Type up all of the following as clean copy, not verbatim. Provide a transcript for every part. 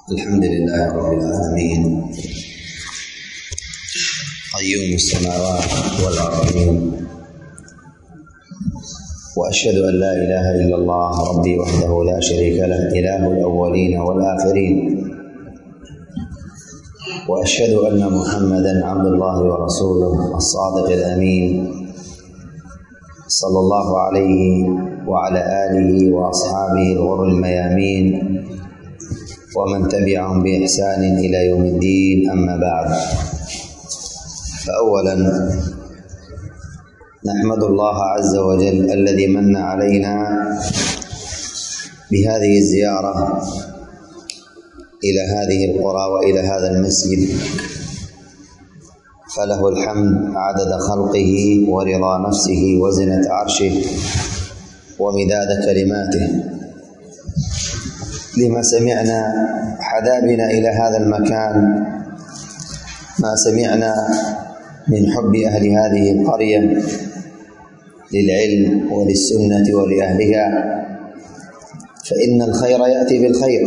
الحمد لله رب العالمين قيوم السماوات والأرضين، وأشهد أن لا إله إلا الله ربي وحده لا شريك له إله الأولين والآخرين، وأشهد أن محمدا عبد الله ورسوله الصادق الأمين صلى الله عليه وعلى آله وأصحابه الغر الميامين ومن تبعهم بإحسان إلى يوم الدين. أما بعد، فأولا نحمد الله عز وجل الذي من علينا بهذه الزيارة إلى هذه القرى وإلى هذا المسجد، فله الحمد عدد خلقه ورضا نفسه وزنة عرشه ومداد كلماته، لما سمعنا حبابنا إلى هذا المكان، ما سمعنا من حب أهل هذه القرية للعلم وللسنة ولأهلها، فإن الخير يأتي بالخير.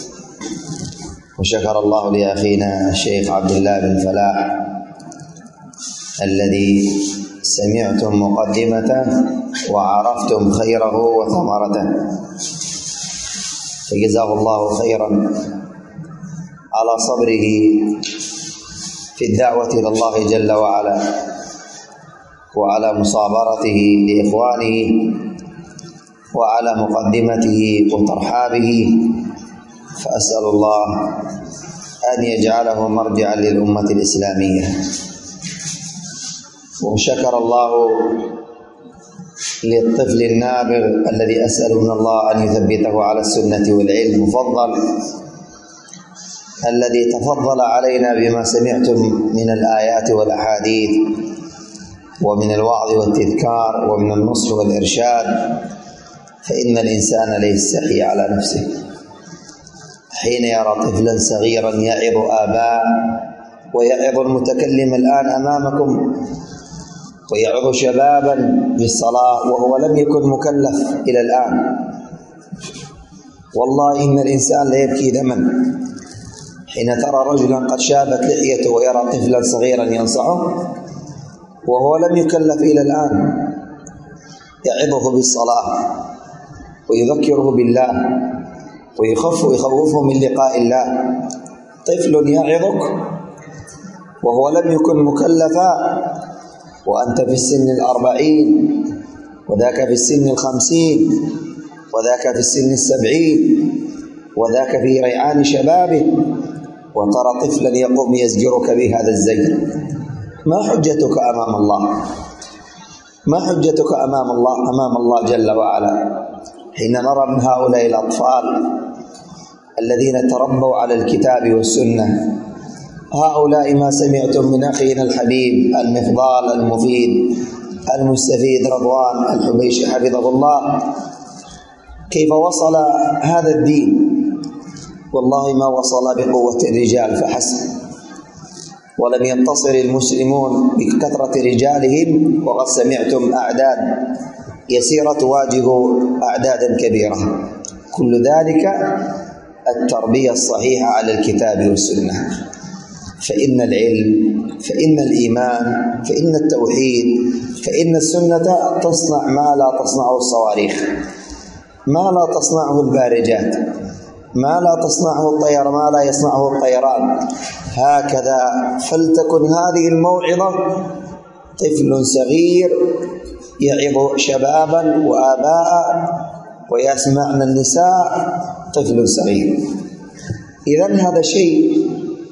وشكر الله لأخينا الشيخ عبد الله بن فلاح الذي سمعتم مقدمته وعرفتم خيره وثمرته، فجزاه الله خيرا على صبره في الدعوة إلى الله جل وعلا وعلى مصابرته لإخوانه وعلى مقدمته وترحابه، فأسأل الله أن يجعله مرجعا للأمة الإسلامية. وشكر الله للطفل النابغ الذي أسأل من الله أن يثبته على السنة والعلم مفضل، الذي تفضل علينا بما سمعتم من الآيات والأحاديث ومن الوعظ والتذكار ومن النصح والإرشاد، فإن الإنسان لا يستحي على نفسه حين يرى طفلا صغيرا يعظ آباء ويعظ المتكلم الآن أمامكم ويعظ شبابا بالصلاة وهو لم يكن مكلف إلى الآن. والله إن الإنسان لا يبكي دما حين ترى رجلا قد شابت لحيته ويرى طفلا صغيرا ينصحه وهو لم يكلف إلى الآن، يعظه بالصلاة ويذكره بالله ويخوفه من لقاء الله. طفل يعظك وهو لم يكن مكلفا وأنت في السن 40 وذاك في السن 50 وذاك في السن 70 وذاك في ريعان شبابه، وترى طفلا يقوم يزجرك بهذا الزجر. ما حجتك أمام الله؟ ما حجتك أمام الله جل وعلا حين نرى من هؤلاء الأطفال الذين تربوا على الكتاب والسنة؟ هؤلاء ما سمعتم من أخينا الحبيب المفضال المفيد المستفيد رضوان الحبيشي حفظه الله كيف وصل هذا الدين. والله ما وصل بقوة الرجال فحسب، ولم ينتصر المسلمون بكثرة رجالهم، وقد سمعتم أعداد يسيرة تواجه أعدادا كبيرة. كل ذلك التربية الصحيحة على الكتاب والسنة، فإن العلم، فإن الإيمان، فإن التوحيد، فإن السنة تصنع ما لا تصنعه الصواريخ، ما لا تصنعه البارجات، ما لا تصنعه الطير، ما لا يصنعه الطيران. هكذا فلتكن هذه الموعظة طفل صغير يعظ شبابا وآباء ويسمعن النساء، طفل صغير. إذن هذا شيء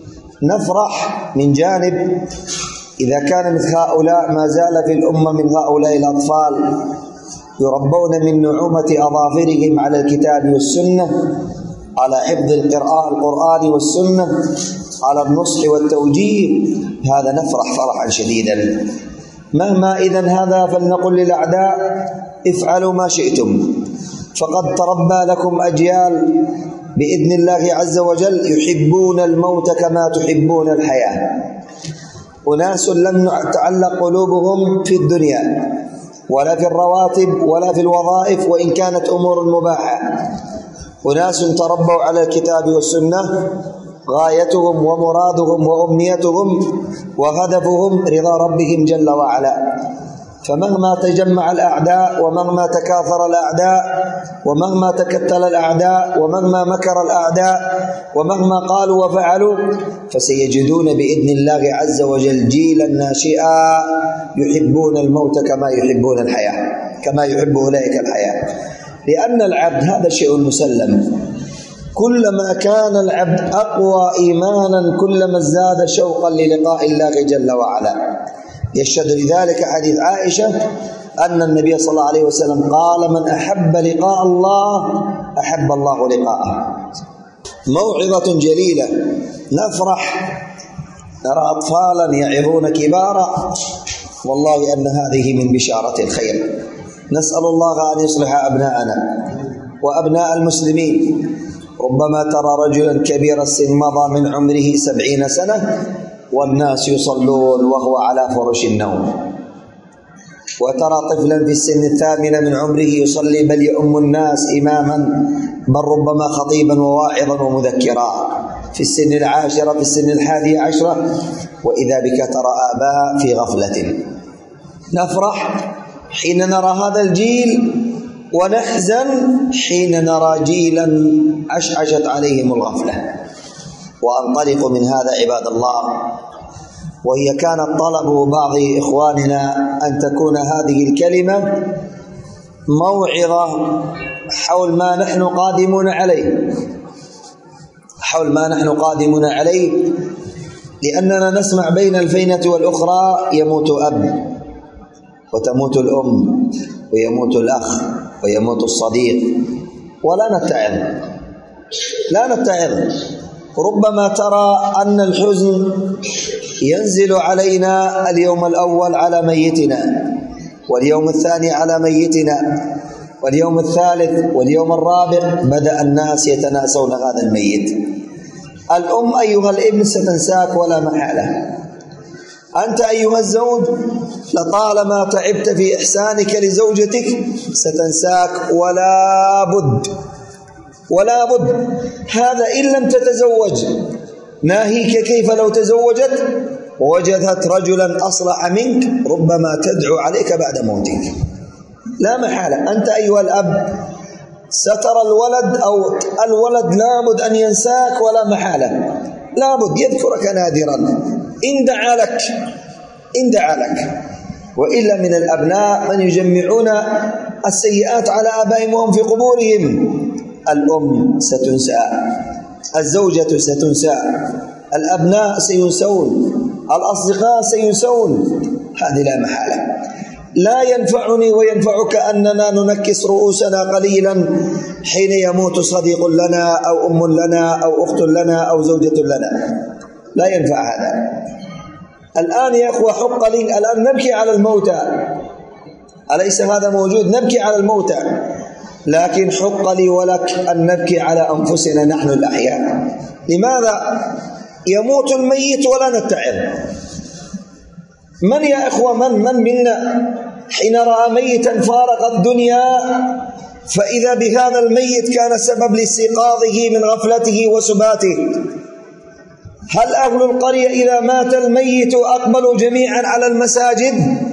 نفرح من جانب إذا كان مثل هؤلاء ما زال في الأمة من هؤلاء الأطفال يربون من نعومة أظافرهم على الكتاب والسنة، على حفظ القرآن والسنة، على النصح والتوجيه. هذا نفرح فرحا شديدا. مهما إذن هذا فلنقل للأعداء افعلوا ما شئتم، فقد تربى لكم أجيال بإذن الله عز وجل يحبون الموت كما تحبون الحياة. أناس لم تعلق قلوبهم في الدنيا ولا في الرواتب ولا في الوظائف، وإن كانت أمور مباحة، أناس تربوا على الكتاب والسنة، غايتهم ومرادهم وأمنيتهم وهدفهم رضا ربهم جل وعلا. فمهما تجمع الأعداء ومهما تكاثر الأعداء ومهما تكتل الأعداء ومهما مكر الأعداء ومهما قالوا وفعلوا، فسيجدون بإذن الله عز وجل جيلا ناشئا يحبون الموت كما يحبون الحياة، كما يحب أولئك الحياة. لأن العبد هذا شيء مسلم، كلما كان العبد أقوى إيمانا كلما ازداد شوقا للقاء الله جل وعلا. يشهد لذلك حديث عائشة أن النبي صلى الله عليه وسلم قال: من أحب لقاء الله أحب الله لقاءه. موعظة جليلة، نفرح نرى أطفالا يعظون كبارا، والله أن هذه من بشارة الخير. نسأل الله أن يصلح أبناءنا وأبناء المسلمين. ربما ترى رجلا كبير السن مضى من عمره 70 سنة والناس يصلون وهو على فرش النوم، وترى طفلا في السن 8 من عمره يصلي بل يؤم الناس إماما، بل ربما خطيبا وواعظا ومذكرا في السن 10 في السن 11، وإذا بك ترى آباء في غفلة. نفرح حين نرى هذا الجيل ونحزن حين نرى جيلا عشعشت عليهم الغفلة. وأنطلق من هذا عباد الله، وهي كانت طلب بعض إخواننا أن تكون هذه الكلمة موعظة حول ما نحن قادمون عليه، حول ما نحن قادمون عليه، لأننا نسمع بين الفينة والأخرى يموت أب وتموت الأم ويموت الأخ ويموت الصديق، ولا نتعظ، لا نتعظ. ربما ترى أن الحزن ينزل علينا اليوم الأول على ميتنا، واليوم الثاني على ميتنا، واليوم الثالث واليوم الرابع بدأ الناس يتناسون هذا الميت. الأم أيها الابن ستنساك ولا محالة. أنت أيها الزوج لطالما تعبت في إحسانك لزوجتك ستنساك ولا بد، ولا بد. هذا إن لم تتزوج، ناهيك كيف لو تزوجت ووجدت رجلا أصلح منك ربما تدعو عليك بعد موتك، لا محالة. أنت أيها الأب سترى الولد أو الولد لابد أن ينساك ولا محالة، لابد يذكرك نادرا إن دعا لك، إن دعا لك. وإلا من الأبناء من يجمعون السيئات على آبائهم وهم في قبورهم. الأم ستنسى، الزوجة ستنسى، الأبناء سينسون، الأصدقاء سينسون، هذه لا محالة. لا ينفعني وينفعك أننا ننكس رؤوسنا قليلا حين يموت صديق لنا أو أم لنا أو أخت لنا أو زوجة لنا، لا ينفع هذا. الآن يا أخوة حق لي الآن نبكي على الموتى، أليس هذا موجود؟ نبكي على الموتى، لكن حق لي ولك أن نبكي على أنفسنا نحن الأحياء. لماذا يموت الميت ولا نتعظ؟ من يا إخوة من منا حين رأى ميتا فارق الدنيا فإذا بهذا الميت كان سبب لاستيقاظه من غفلته وسباته؟ هل أهل القرية إذا مات الميت أقبلوا جميعا على المساجد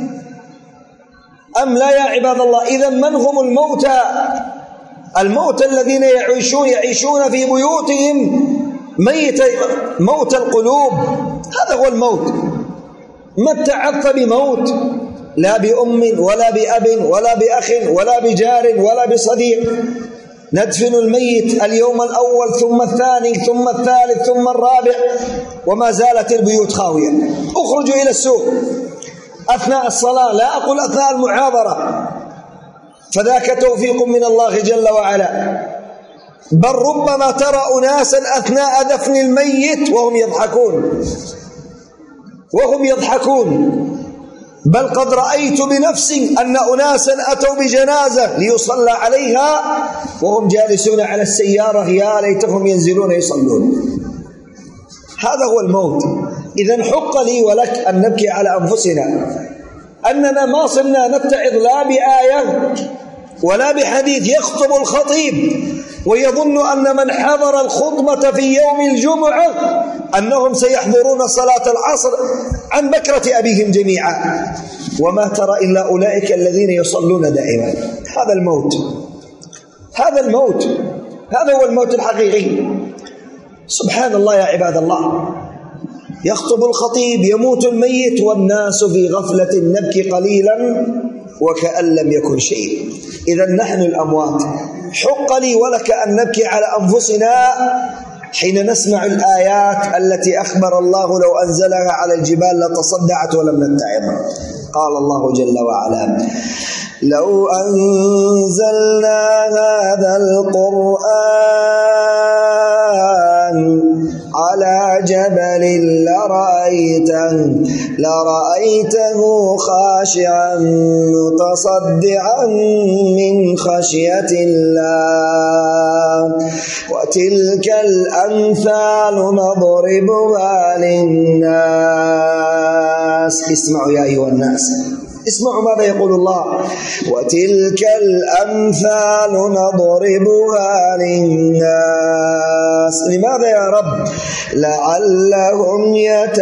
أم لا يا عباد الله؟ إذا من هم الموتى؟ الموتى الذين يعيشون في بيوتهم موت القلوب، هذا هو الموت. ما اتعظت بموت، لا بأم ولا بأب ولا بأخ ولا بجار ولا بصديق. ندفن الميت اليوم الأول ثم الثاني ثم الثالث ثم الرابع وما زالت البيوت خاوية. اخرجوا إلى السوق أثناء الصلاة، لا أقول أثناء المحاضرة، فذاك توفيق من الله جل وعلا. بل ربما ترى أناسا أثناء دفن الميت وهم يضحكون، بل قد رأيت بنفسي أن أناسا أتوا بجنازة ليصلى عليها وهم جالسون على السيارة يا ليتهم ينزلون يصلون. هذا هو الموت. إذن حق لي ولك أن نبكي على أنفسنا أننا ما صرنا نتعظ لا بآية ولا بحديث يخطب الخطيب ويظن أن من حضر الخطبة في يوم الجمعة أنهم سيحضرون صلاة العصر عن بكرة أبيهم جميعا، وما ترى إلا أولئك الذين يصلون دائما. هذا الموت، هذا هو الموت الحقيقي. سبحان الله يا عباد الله، يخطب الخطيب يموت الميت والناس في غفلة نبكي قليلا وكأن لم يكن شيء. إذا نحن الأموات حق لي ولك أن نبكي على أنفسنا حين نسمع الآيات التي أخبر الله لو أنزلها على الجبال لتصدعت ولم نتعظ. قال الله جل وعلا: لو أنزلنا هذا القرآن على جبل لرأيته خاشعا متصدعا من خشية الله وتلك الأمثال نضربها للناس. اسمعوا يا أيها الناس، اسمعوا ماذا يقول الله: وتلك الأمثال نضربها للناس. لماذا يا رب؟ لعلهم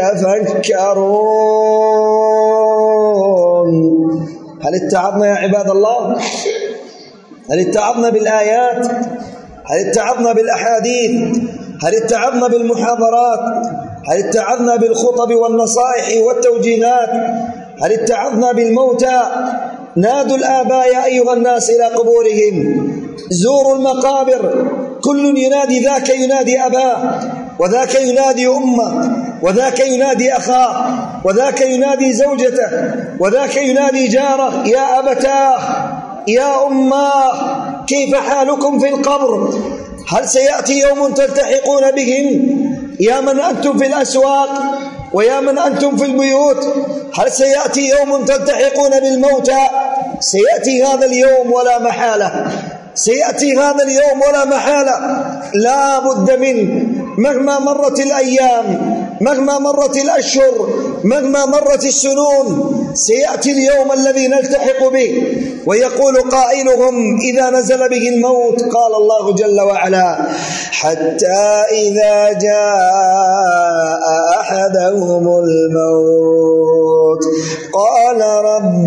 يتفكرون. هل اتعظنا يا عباد الله؟ هل اتعظنا بالآيات؟ هل اتعظنا بالأحاديث؟ هل اتعظنا بالمحاضرات؟ هل اتعظنا بالخطب والنصائح والتوجيهات؟ هل اتعظنا بالموتى؟ نادوا الآباء يا أيها الناس إلى قبورهم، زوروا المقابر، كل ينادي، ذاك ينادي أباه، وذاك ينادي أمه، وذاك ينادي أخاه، وذاك ينادي زوجته، وذاك ينادي جاره: يا أبتاه، يا أماه، كيف حالكم في القبر؟ هل سيأتي يوم تلتحقون بهم يا من أنتم في الأسواق ويا من أنتم في البيوت؟ هل سيأتي يوم تلتحقون بالموتى؟ سيأتي هذا اليوم ولا محالة، سيأتي هذا اليوم ولا محالة، لا بد منه. مهما مرت الأيام، مهما مرت الأشهر، مهما مرت السنون، سيأتي اليوم الذي نلتحق به. ويقول قائلهم إذا نزل به الموت، قال الله جل وعلا: حتى إذا جاء أحدهم الموت قال رب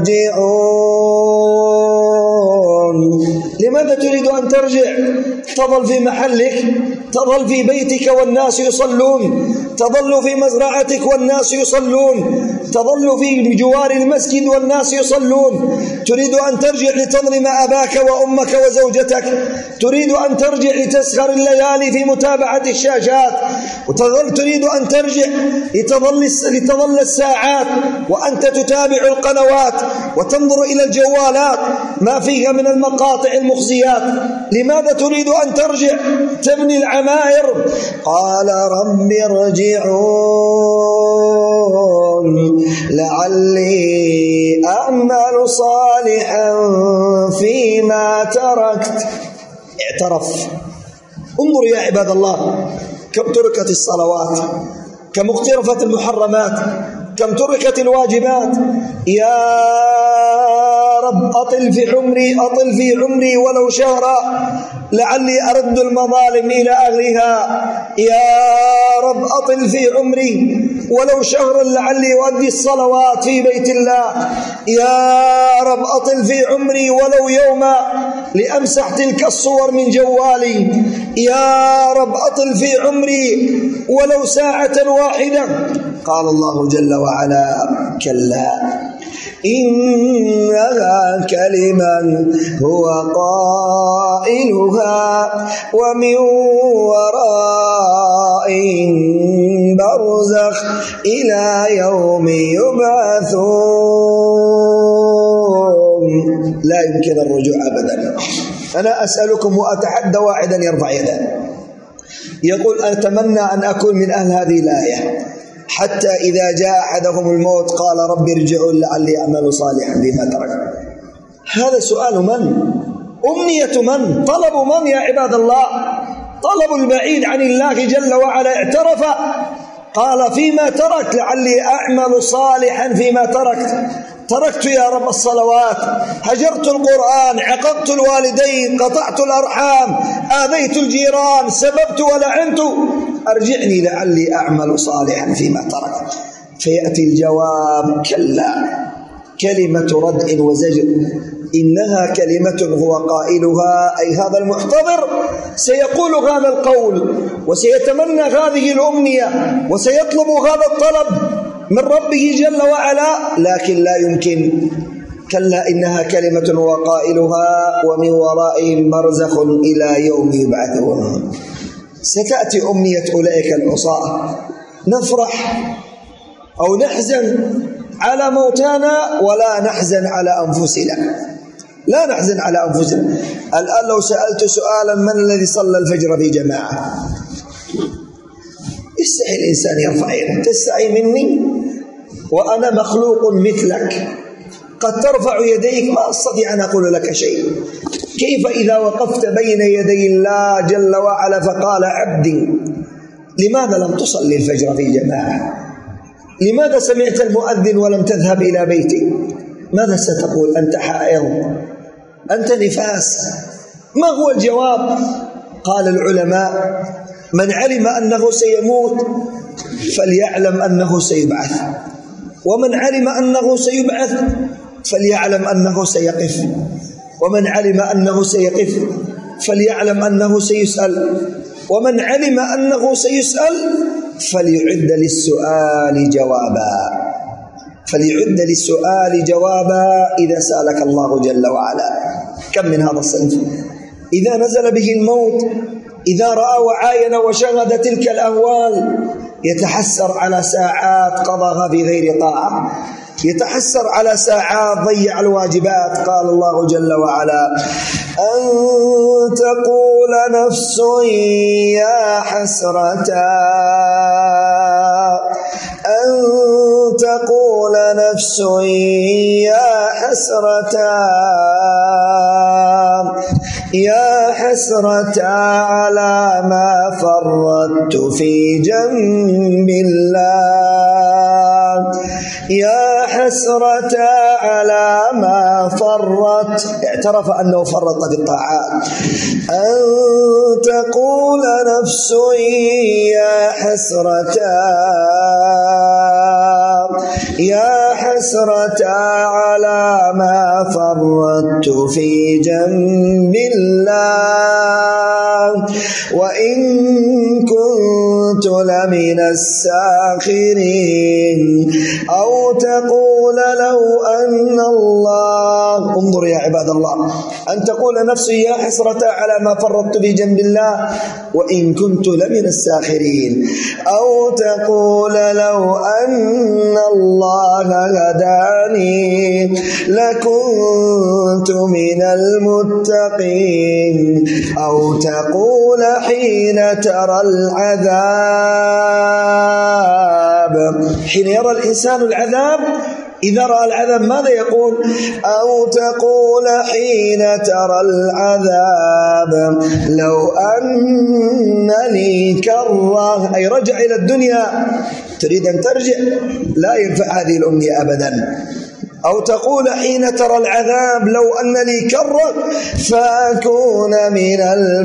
ارجعون. لماذا تريد أن ترجع؟ تظل في محلك، تظل في بيتك والناس يصلون، تظل في مزرعتك والناس يصلون، تظل في جوار المسجد والناس يصلون. تريد أن ترجع لتظلم أباك وأمك وزوجتك، تريد أن ترجع لتسهر الليالي في متابعة الشاشات، تريد أن ترجع لتظل الساعات وأنت تتابع القنوات وتنظر إلى الجوالات ما فيها من المقاطع المخزيات. لماذا تريد أن ترجع تبني العماير؟ قال رب ارجعون لعلي أعمل صالحا فيما تركت. اعترف. انظر يا عباد الله، كم تركت الصلوات، كم اقترفت المحرمات، كم تركت الواجبات. يا رب أطل في عمري ولو شهرا لعلي أرد المظالم إلى أهلها. يا رب أطل في عمري ولو شهرا لعلي أؤدي الصلوات في بيت الله. يا رب أطل في عمري ولو يوما لأمسح تلك الصور من جوالي. يا رب أطل في عمري ولو ساعة واحدة. قال الله جل وعلا: كلا إنها كلمة هو قائلها ومن ورائهم برزخ إلى يوم يبعثون. لا يمكن الرجوع أبدا. أنا أسألكم وأتحدى واحدا يرفع يده يقول: أتمنى أن أكون من أهل هذه الآية، حتى إذا جاء أحدهم الموت قال رب ارجعون لعلي أعمل صالحا فيما تركت. هذا سؤال من؟ أمنية من؟ طلب من يا عباد الله؟ طلب البعيد عن الله جل وعلا. اعترف قال فيما تركت لعلي أعمل صالحا فيما تركت. تركت يا رب الصلوات، هجرت القرآن، عققت الوالدين، قطعت الأرحام، آذيت الجيران، سببت ولعنت، أرجعني لعلي أعمل صالحا فيما تركت. فيأتي الجواب: كلا، كلمة ردء وزجر، إنها كلمة هو قائلها، أي هذا المحتضر سيقول هذا القول وسيتمنى هذه الأمنية وسيطلب هذا الطلب من ربه جل وعلا، لكن لا يمكن. كلا إنها كلمة هو قائلها ومن ورائهم برزخ إلى يوم يبعثون. ستأتي أمنية أولئك العصاة، نفرح أو نحزن على موتانا ولا نحزن على أنفسنا، لا نحزن على أنفسنا. الآن لو سألت سؤالا: من الذي صلى الفجر في جماعة؟ يستحي الإنسان يرفع يده. تستحي مني وأنا مخلوق مثلك، قد ترفع يديك ما أستطيع أن أقول لك شيء. كيف إذا وقفت بين يدي الله جل وعلا فقال: عبدي لماذا لم تصلي الفجر في جماعة؟ لماذا سمعت المؤذن ولم تذهب إلى بيتك؟ ماذا ستقول؟ أنت حائض، أنت نفاس. ما هو الجواب؟ قال العلماء: من علم أنه سيموت فليعلم أنه سيبعث، ومن علم أنه سيبعث فليعلم أنه سيقف، ومن علم أنه سيقف فليعلم أنه سيسأل، ومن علم أنه سيسأل فليعد للسؤال جوابا، فليعد للسؤال جوابا إذا سألك الله جل وعلا. كم من هذا الصنف إذا نزل به الموت، إذا رأى وعاين وشهد تلك الأهوال، يتحسر على ساعات قضاها في غير طاعة، يتحسر على ساعات ضيع الواجبات. قال الله جل وعلا: أن تقول نفس يا حسرتا، أن تقول نفس يا حسرتا، يا حسرتا على ما فرطت في جنب الله، يا حسرتا على ما فرط، اعترف أنه فرط في الطاعات. أن تقول نفس يا حسرتا، يا حسرتا على ما فرطت في جنب الله وإن كنت لمن الساخرين. أو تقول لو أن الله، انظر يا عباد الله، أن تقول نفسي يا حسرة على ما فرطت في جنب الله وإن كنت لمن الساخرين. أو تقول لو أن الله هداني لكنت من المتقين. أو تقول حين ترى العذاب، حين يرى الإنسان العذاب، إذا رأى العذاب ماذا يقول؟ أو تقول حين ترى العذاب لو أن لي كرة، أي رجع إلى الدنيا، تريد أن ترجع، لا ينفع هذه الأمنية أبدا. أو تقول حين ترى العذاب لو أن لي كرة فأكون من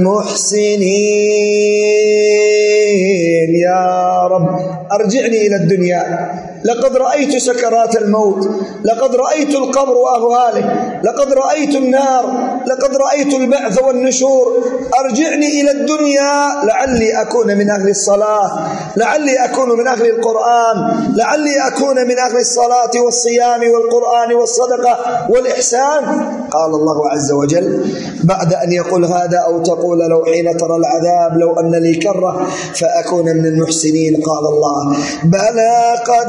المحسنين. يا رب أرجعني إلى الدنيا، لقد رأيت سكرات الموت، لقد رأيت القبر وأهواله، لقد رأيت النار، لقد رأيت البعث والنشور. أرجعني إلى الدنيا لعلي أكون من أهل الصلاة، لعلي أكون من أهل القرآن، لعلي أكون من أهل الصلاة والصيام والقرآن والصدقة والإحسان. قال الله عز وجل بعد أن يقول هذا: أو تقول لو حين ترى العذاب لو أن لي كرة فأكون من المحسنين. قال الله: بلى قد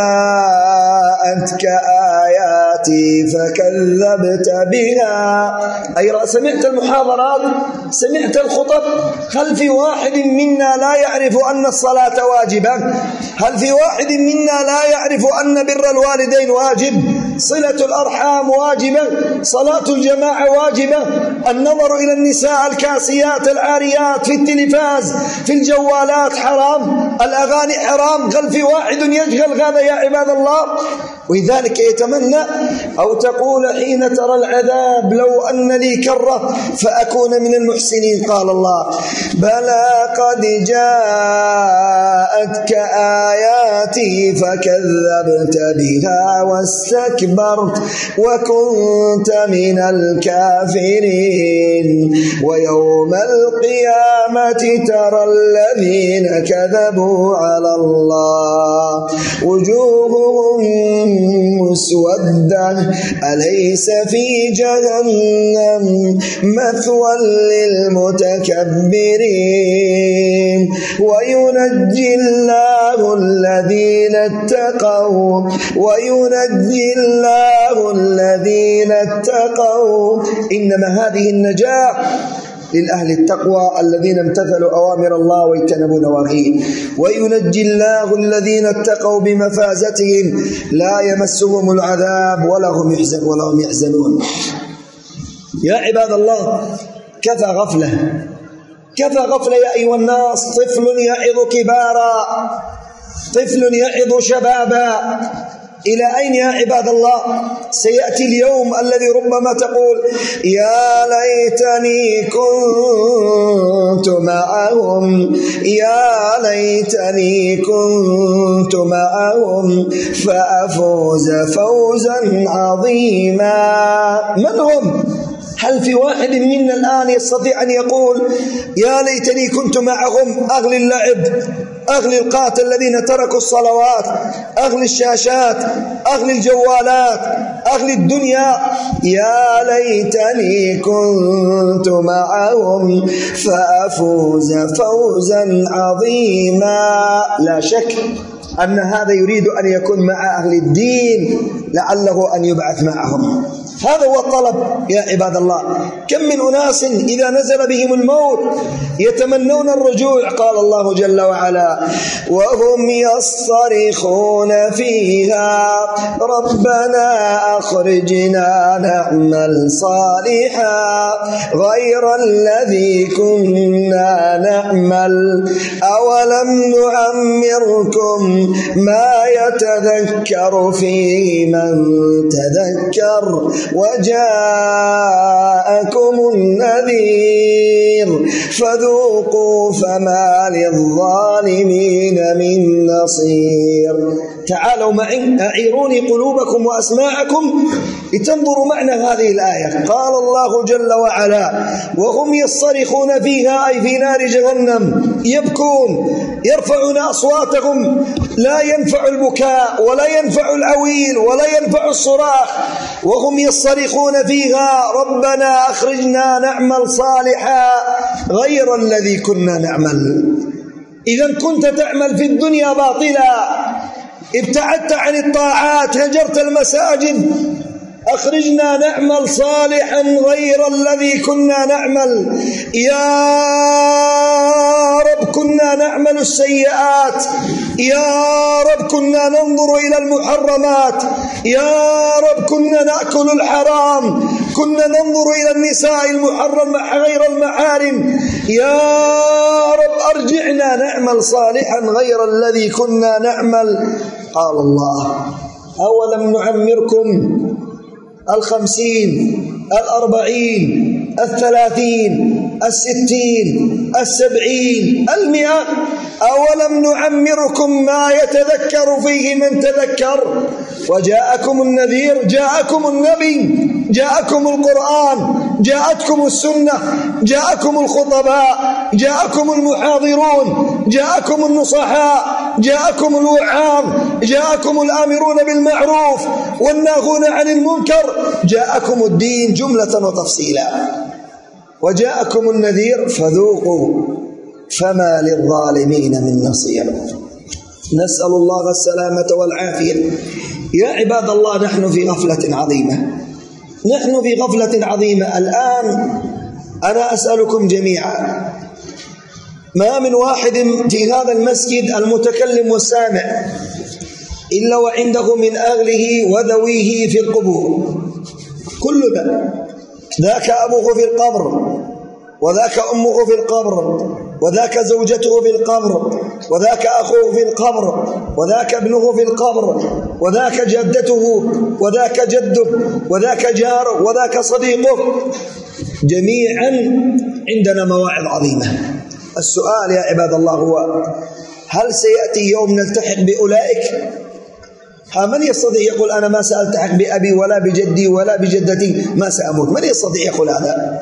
جاءتك آياتي فكذبت بها أي سمعت المحاضرات، سمعت الخطب. هل في واحد منا لا يعرف أن الصلاة واجبة؟ هل في واحد منا لا يعرف أن بر الوالدين واجب؟ صلة الأرحام واجبة، صلاة الجماعة واجبة، النظر إلى النساء الكاسيات العاريات في التلفاز في الجوالات حرام، الأغاني حرام. هل في واحد يجهل هذا يا عباد الله؟ ولذلك يتمنى أو تقول حين ترى العذاب لو أن لي كرة فأكون من المحسنين. قال الله: بلى قد جاءتك آياتي فكذبت بها واستكبرت وكنت من الكافرين ويوم القيامة ترى الذين كذبوا على الله وجوههم مسودة أليس في جهنم مثوى للمتكبرين وينجي الله الذين اتقوا إنما هذه النجاة للأهل التقوى الذين امتثلوا أوامر الله واجتنبوا نواهيه. وينجي الله الذين اتقوا بمفازتهم لا يمسهم العذاب ولا هم يحزنون. يا عباد الله، كفى غفلة يا أيها الناس. طفل يعظ كبارا، طفل يعظ شبابا. إلى أين يا عباد الله؟ سيأتي اليوم الذي ربما تقول: يا ليتني كنت معهم فأفوز فوزا عظيما. من هم؟ هل في واحد منا الآن يستطيع أن يقول: يا ليتني كنت معهم؟ أهل اللعب، أهل القاتل الذين تركوا الصلوات، أهل الشاشات، أهل الجوالات، أهل الدنيا. يا ليتني كنت معهم فأفوز فوزا عظيما. لا شك أن هذا يريد أن يكون مع أهل الدين لعله أن يبعث معهم. هذا هو الطلب يا عباد الله. كم من أناس إذا نزل بهم الموت يتمنون الرجوع. قال الله جل وعلا: وهم يصرخون فيها ربنا أخرجنا نعمل صالحا غير الذي كنا نعمل أولم نعمركم ما يتذكر فيه من تذكر وجاءكم النذير فذوقوا فما للظالمين من نصير. تعالوا معي أعيروني قلوبكم وأسماعكم لتنظروا معنى هذه الآية. قال الله جل وعلا: وهم يصرخون فيها، أي في نار جهنم، يبكون يرفعون أصواتهم، لا ينفع البكاء ولا ينفع العويل ولا ينفع الصراخ. وهم يصرخون فيها ربنا أخرجنا نعمل صالحا غير الذي كنا نعمل. إذا كنت تعمل في الدنيا باطلا، ابتعدت عن الطاعات، هجرت المساجد، أخرجنا نعمل صالحا غير الذي كنا نعمل. يا رب كنا نعمل السيئات، يا رب كنا ننظر إلى المحرمات، يا رب كنا نأكل الحرام، كنا ننظر إلى النساء المحرم غير المحارم. يا رب أرجعنا نعمل صالحا غير الذي كنا نعمل. قال الله: أولم نعمركم 50 40 30 60 70 100؟ أولم نعمركم ما يتذكر فيه من تذكر وجاءكم النذير؟ جاءكم النبي، جاءكم القرآن، جاءتكم السنة، جاءكم الخطباء، جاءكم المحاضرون، جاءكم النصحاء، جاءكم الوعاظ، جاءكم الآمرون بالمعروف والناهون عن المنكر، جاءكم الدين جملة وتفصيلا، وجاءكم النذير فذوقوا فما للظالمين من نصير. نسأل الله السلامة والعافية. يا عباد الله، نحن في غفلة عظيمة، نحن في غفلة عظيمة الآن. أنا أسألكم جميعا، ما من واحد في هذا المسجد المتكلم والسامع إلا وعنده من أهله وذويه في القبور، كلنا، ذاك أبوه في القبر، وذاك أمه في القبر، وذاك زوجته في القبر، وذاك أخوه في القبر، وذاك ابنه في القبر، وذاك جدته، وذاك جده، وذاك جاره، وذاك صديقه، جميعا عندنا مواعظ عظيمة. السؤال يا عباد الله هو: هل سيأتي يوم نلتحق بأولئك؟ من يستطيع يقول أنا ما سألتحق بأبي ولا بجدي ولا بجدتي، ما سأموت؟ من يستطيع يقول هذا؟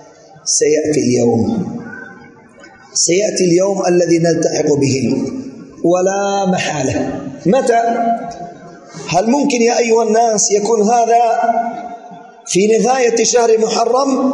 سيأتي اليوم الذي نلتحق بهم ولا محالة. متى؟ هل ممكن يا أيها الناس يكون هذا في نهاية شهر محرم؟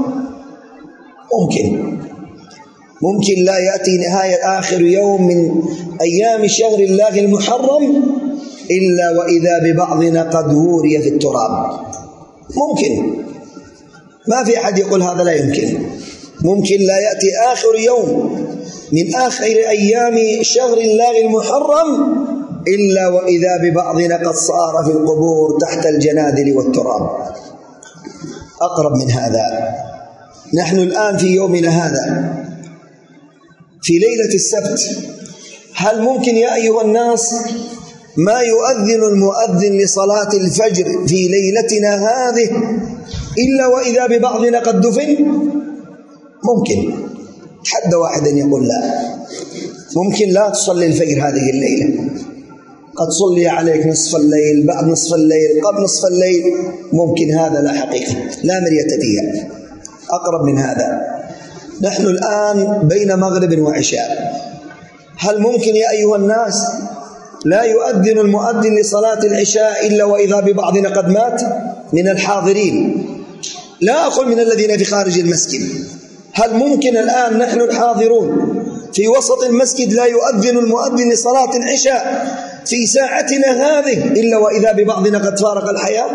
ممكن لا يأتي نهاية آخر يوم من أيام شهر الله المحرم إلا وإذا ببعضنا قد وري في التراب. ممكن، ما في أحد يقول هذا لا يمكن. ممكن لا يأتي آخر يوم من آخر أيام شهر الله المحرم إلا وإذا ببعضنا قد صار في القبور تحت الجنادل والتراب. أقرب من هذا، نحن الآن في يومنا هذا في ليلة السبت، هل ممكن يا أيها الناس ما يؤذن المؤذن لصلاة الفجر في ليلتنا هذه إلا وإذا ببعضنا قد دفن؟ ممكن. حد واحد يقول لا، ممكن لا تصلي الفجر هذه الليلة، قد صلي عليك نصف الليل، بعد نصف الليل، قبل نصف الليل. ممكن، هذا لا حقيقة، لا مرية فيها. أقرب من هذا، نحن الآن بين مغرب وعشاء، هل ممكن يا أيها الناس لا يؤذن المؤذن لصلاة العشاء إلا وإذا ببعضنا قد مات من الحاضرين؟ لا أقول من الذين في خارج المسجد. هل ممكن الآن نحن الحاضرون في وسط المسجد لا يؤذن المؤذن لصلاة العشاء في ساعتنا هذه إلا وإذا ببعضنا قد فارق الحياة؟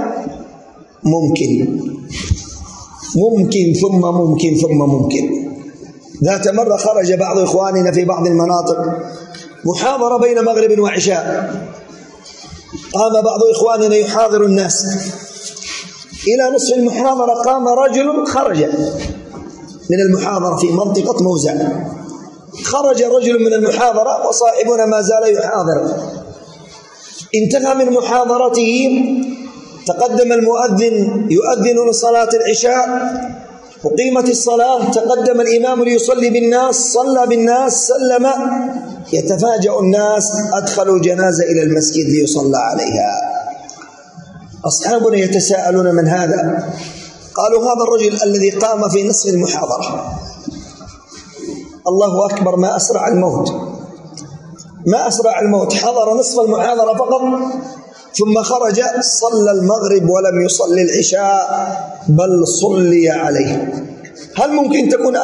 ممكن ثم ممكن. ذات مرة خرج بعض إخواننا في بعض المناطق محاضرة بين مغرب وعشاء، قام بعض إخواننا يحاضر الناس، إلى نصف المحاضرة قام رجل خرج من المحاضرة في منطقة موزع، خرج رجل من المحاضرة وصاحبنا ما زال يحاضر. انتهى من محاضرته، تقدم المؤذن يؤذن لصلاة العشاء، وقيمت الصلاة، تقدم الإمام ليصلي بالناس، صلى بالناس، سلم، يتفاجأ الناس أدخلوا جنازة إلى المسجد ليصلى عليها. أصحابنا يتساءلون من هذا؟ قالوا هذا الرجل الذي قام في نصف المحاضرة. الله أكبر، ما أسرع الموت، حضر نصف المحاضرة فقط ثم خرج صلى المغرب ولم يصلي العشاء بل صلي عليه. هل ممكن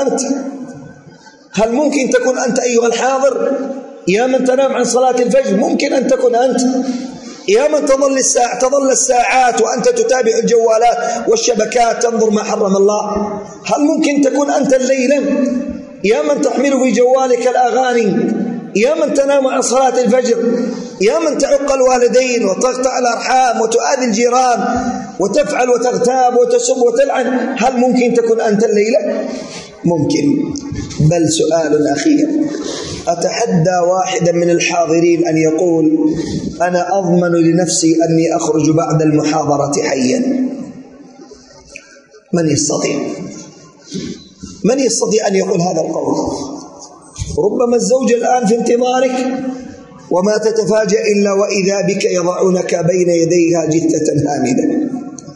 تكون أنت أيها الحاضر يا من تنام عن صلاة الفجر؟ ممكن أن تكون أنت يا من تظل الساعات وأنت تتابع الجوالات والشبكات تنظر ما حرم الله. هل ممكن تكون أنت الليلة يا من تحمل في جوالك الأغاني، يا من تنام عن صلاة الفجر، يا من تعق الوالدين وتقطع الأرحام وتؤذي الجيران وتفعل وتغتاب وتسب وتلعن؟ هل ممكن تكون أنت الليلة؟ ممكن. بل سؤال أخير، أتحدى واحدا من الحاضرين أن يقول أنا أضمن لنفسي أني أخرج بعد المحاضرة حيا. من يستطيع أن يقول هذا القول؟ ربما الزوج الآن في انتظارك وما تتفاجأ إلا وإذا بك يضعونك بين يديها جثة هامدة.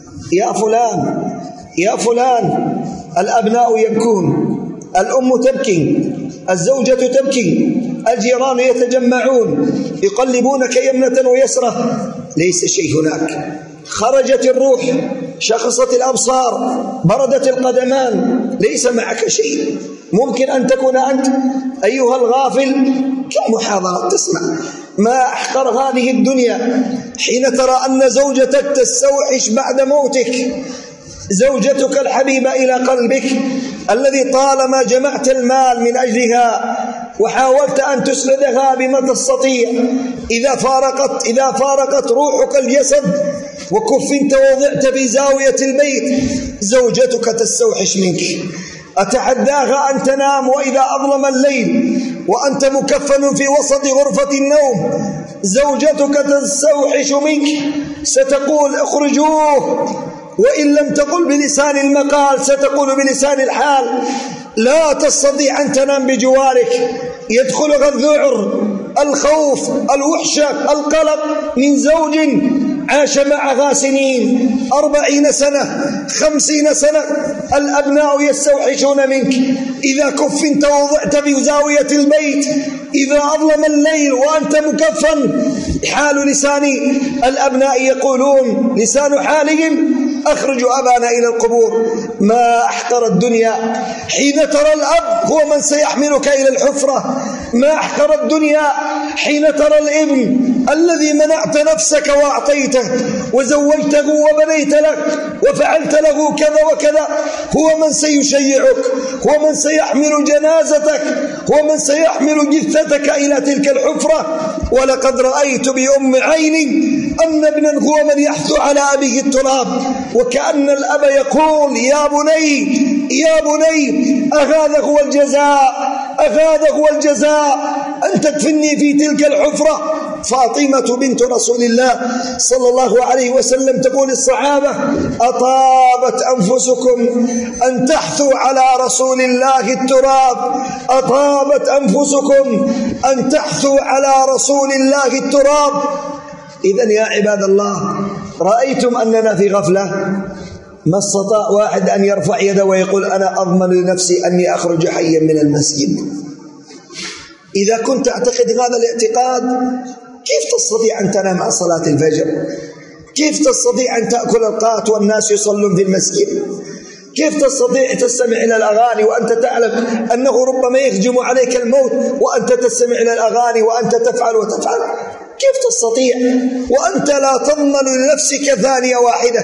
يا فلان، الأبناء يبكون، الأم تبكي، الزوجة تبكي، الجيران يتجمعون يقلبونك يمنة ويسرة، ليس شيء هناك. خرجت الروح، شخصت الأبصار، بردت القدمان، ليس معك شيء. ممكن أن تكون أنت أيها الغافل كم محاضرة تسمع، ما أحقر هذه الدنيا حين ترى أن زوجتك تستوحش بعد موتك زوجتك الحبيبة إلى قلبك الذي طالما جمعت المال من أجلها وحاولت أن تسندها بما تستطيع، إذا فارقت روحك الجسد وكفنت ووضعت في زاوية البيت زوجتك تستوحش منك. أتحداها أن تنام وإذا أظلم الليل وأنت مكفن في وسط غرفة النوم زوجتك تستوحش منك، ستقول اخرجوه، وإن لم تقل بلسان المقال ستقول بلسان الحال. لا تستطيع أن تنام بجوارك، يدخلك الذعر، الخوف، الوحشة، القلق من زوج عاش معها سنين، 40 سنة، 50 سنة. الأبناء يستوحشون منك إذا كفنت ووضعت في زاوية البيت، إذا أظلم الليل وأنت مكفن. حال لسان الأبناء يقولون لسان حالهم أخرجوا أبانا إلى القبور. ما أحقر الدنيا حين ترى الأب هو من سيحملك إلى الحفرة، ما أحقر الدنيا حين ترى الابن الذي منعت نفسك وأعطيته وزوجته وبنيت لك وفعلت له كذا وكذا، هو من سيشيعك، هو من سيحمل جنازتك، هو من يحمل جثتك إلى تلك الحفرة. ولقد رأيت بأم عيني أن ابنا هو من يحثو على أبيه التراب، وكأن الأب يقول يا بني يا بني أهذا هو الجزاء، أهذا هو الجزاء أن تدفني في تلك الحفرة. فاطمة بنت رسول الله صلى الله عليه وسلم تقول الصحابة أطابت أنفسكم أن تحثوا على رسول الله التراب، أطابت أنفسكم أن تحثوا على رسول الله التراب. إذن يا عباد الله رأيتم أننا في غفلة؟ ما استطاع واحد أن يرفع يده ويقول أنا أضمن لنفسي أني أخرج حيا من المسجد. إذا كنت تعتقد هذا الاعتقاد كيف تستطيع أن تنام عن صلاة الفجر؟ كيف تستطيع أن تأكل القات والناس يصلون في المسجد؟ كيف تستطيع تستمع إلى الأغاني وأنت تعلم أنه ربما يهجم عليك الموت وأنت تستمع إلى الأغاني وأنت تفعل وتفعل؟ كيف تستطيع وأنت لا تضمن لنفسك ثانية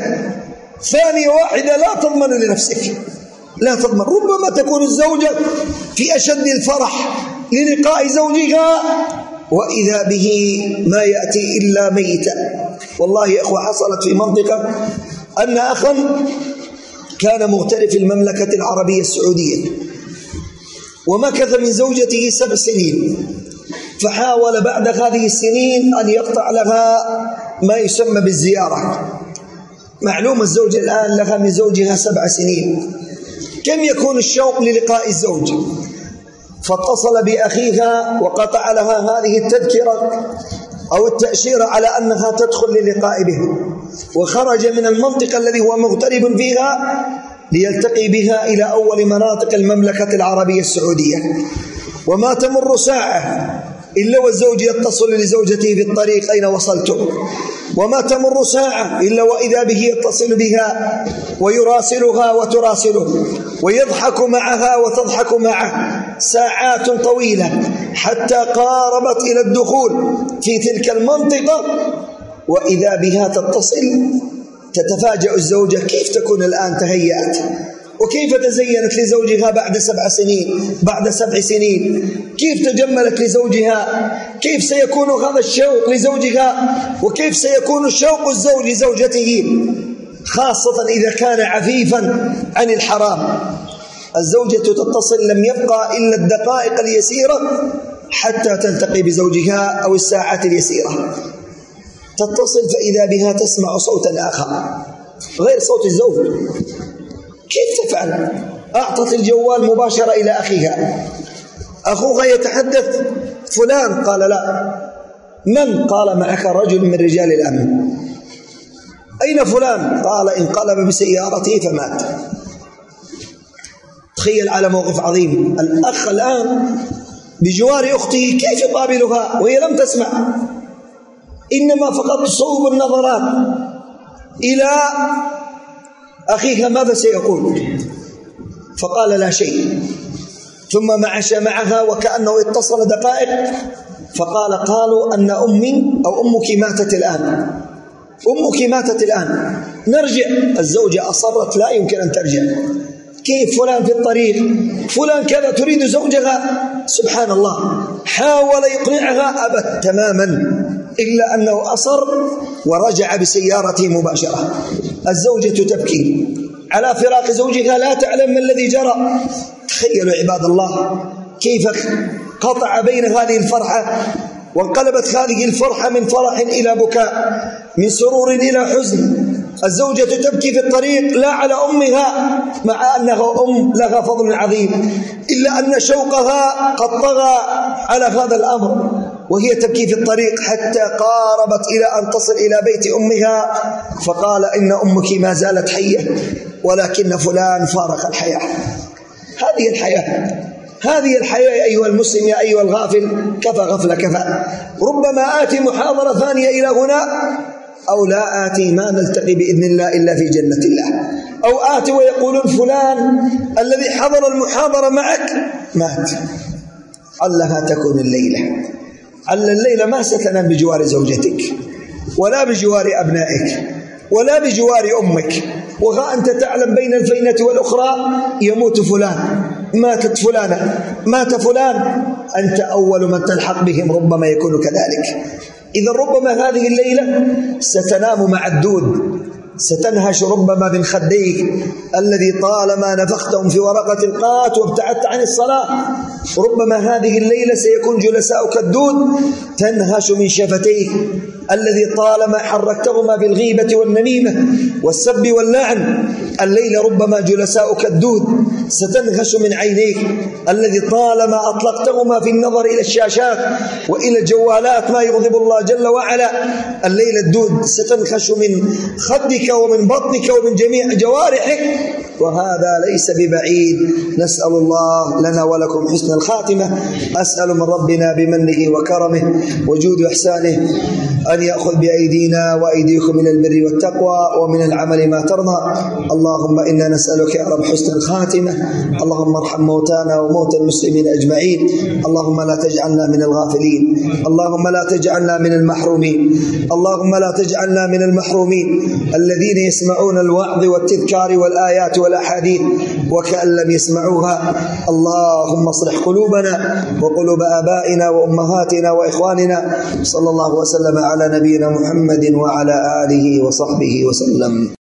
واحدة لا تضمن لنفسك، لا تضمن. ربما تكون الزوجة في أشد الفرح للقاء زوجها وإذا به ما يأتي إلا ميتا. والله يا أخوة حصلت في منطقة أن أخا كان مغترب في المملكة العربية السعودية ومكث من زوجته 7 سنين، فحاول بعد هذه السنين أن يقطع لها ما يسمى بالزيارة. معلوم الزوجة الآن لها من زوجها 7 سنين، كم يكون الشوق للقاء الزوج؟ فاتصل بأخيها وقطع لها هذه التذكرة أو التأشيرة على أنها تدخل للقاء به، وخرج من المنطقة الذي هو مغترب فيها ليلتقي بها إلى أول مناطق المملكة العربية السعودية. وما تمر ساعة إلا والزوج يتصل لزوجته في الطريق أين وصلتم، وما تمر ساعة إلا وإذا به يتصل بها ويراسلها وتراسله ويضحك معها وتضحك معه ساعات طويلة حتى قاربت إلى الدخول في تلك المنطقة، وإذا بها تتصل تتفاجأ الزوجة كيف تكون الآن تهيأت وكيف تزينت لزوجها بعد 7 سنين، بعد 7 سنين كيف تجملت لزوجها، كيف سيكون هذا الشوق لزوجها، وكيف سيكون الشوق الزوج لزوجته، خاصة إذا كان عفيفا عن الحرام. الزوجة تتصل لم يبقى إلا الدقائق اليسيرة حتى تلتقي بزوجها أو الساعات اليسيرة، تتصل فإذا بها تسمع صوتا آخر غير صوت الزوج. كيف تفعل؟ أعطت الجوال مباشرة إلى أخيها، أخوها يتحدث فلان، قال لا. من؟ قال معك رجل من رجال الأمن. أين فلان؟ قال انقلب بسيارته فمات. تخيل على موقف عظيم، الأخ الآن بجوار أخته كيف يقابلها وهي لم تسمع، إنما فقط صوب النظرات إلى أخيها ماذا سيقول، فقال لا شيء. ثم معش معها وكأنه اتصل دقائق قالوا أن أمي أو أمك ماتت الآن، أمك ماتت الآن. نرجع. الزوجة أصرت لا يمكن أن ترجع. كيف فلان في الطريق، فلان كذا، تريد زوجها. سبحان الله، حاول يقنعها أبت تماما، إلا أنه أصر ورجع بسيارته مباشرة. الزوجة تبكي على فراق زوجها، لا تعلم ما الذي جرى. تخيلوا عباد الله كيف قطع بين هذه الفرحة، وانقلبت هذه الفرحة من فرح إلى بكاء، من سرور إلى حزن. الزوجة تبكي في الطريق لا على أمها، مع أنها أم لها فضل عظيم، إلا أن شوقها قد طغى على هذا الأمر، وهي تبكي في الطريق حتى قاربت إلى أن تصل إلى بيت أمها، فقال إن أمك ما زالت حية، ولكن فلان فارق الحياة. هذه الحياة، هذه الحياة أيها المسلم، يا أيها الغافل، كفى غفلة كفى. ربما آتي محاضرة ثانية إلى هنا، أو لا آتي، ما نلتقي بإذن الله إلا في جنة الله. أو آتي ويقولون فلان الذي حضر المحاضرة معك مات. علها تكون الليلة، على الليلة ما ستنام بجوار زوجتك، ولا بجوار أبنائك، ولا بجوار أمك، وها أنت تعلم بين الفينة والأخرى يموت فلان، ماتت فلانة، مات فلان، أنت أول من تلحق بهم ربما يكون كذلك. إذا ربما هذه الليلة ستنام مع الدود، ستنهش ربما من خديك الذي طالما نفختهم في ورقة القات وابتعدت عن الصلاة. ربما هذه الليلة سيكون جلساؤك الدود، تنهش من شفتيك الذي طالما حركتهما بالغيبة والنميمة والسب واللعن. الليلة ربما جلساؤك الدود، ستنهش من عينيك الذي طالما أطلقتهما في النظر إلى الشاشات وإلى الجوالات ما يغضب الله جل وعلا. الليلة الدود ستنخش من خدك ومن بطنك ومن جميع جوارحك، وهذا ليس ببعيد. نسأل الله لنا ولكم حسن الخاتمة. أسأل من ربنا بمنه وكرمه وجود إحسانه أن يأخذ بأيدينا وأيديكم من البر والتقوى ومن العمل ما ترضى. اللهم إنا نسألك يا رب حسن الخاتمة. اللهم ارحم موتانا وموتى المسلمين أجمعين. اللهم لا تجعلنا من الغافلين، اللهم لا تجعلنا من المحرومين، اللهم لا تجعلنا من المحرومين الذين يسمعون الوعظ والتذكار والآيات والأحاديث وكأن لم يسمعوها. اللهم اصلح قلوبنا وقلوب آبائنا وأمهاتنا وإخواننا. صلى الله وسلم على نبينا محمد وعلى آله وصحبه وسلم.